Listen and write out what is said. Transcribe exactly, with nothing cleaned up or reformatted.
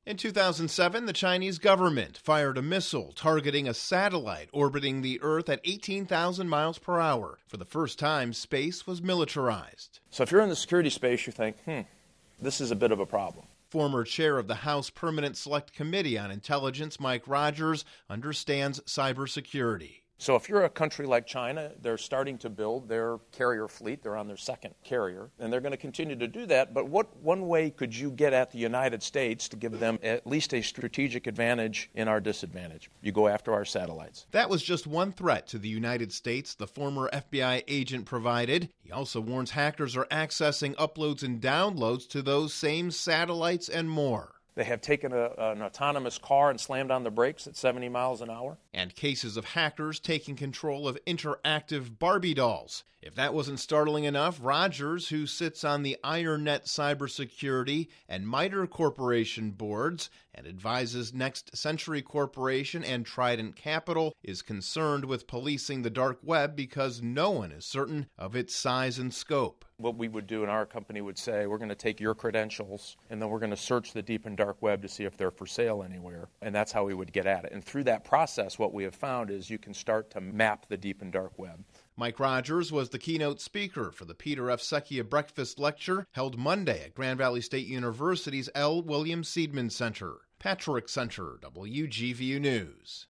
In two thousand seven, the Chinese government fired a missile targeting a satellite orbiting the Earth at eighteen thousand miles per hour. For the first time, space was militarized. So if you're in the security space, you think, hmm, this is a bit of a problem. Former chair of the House Permanent Select Committee on Intelligence, Mike Rogers, understands cybersecurity. So if you're a country like China, they're starting to build their carrier fleet. They're on their second carrier, and they're going to continue to do that. But what one way could you get at the United States to give them at least a strategic advantage in our disadvantage? You go after our satellites. That was just one threat to the United States the former F B I agent provided. He also warns hackers are accessing uploads and downloads to those same satellites and more. They have taken a, an autonomous car and slammed on the brakes at seventy miles an hour. And cases of hackers taking control of interactive Barbie dolls. If that wasn't startling enough, Rogers, who sits on the IronNet Cybersecurity and MITRE Corporation boards and advises Next Century Corporation and Trident Capital, is concerned with policing the dark web because no one is certain of its size and scope. What we would do in our company would say, we're going to take your credentials and then we're going to search the deep and dark web to see if they're for sale anywhere. And that's how we would get at it. And through that process, what we have found is you can start to map the deep and dark web. Mike Rogers was the keynote speaker for the Peter F. Secchia Breakfast Lecture held Monday at Grand Valley State University's L. William Seidman Center. Patrick Center, W G V U News.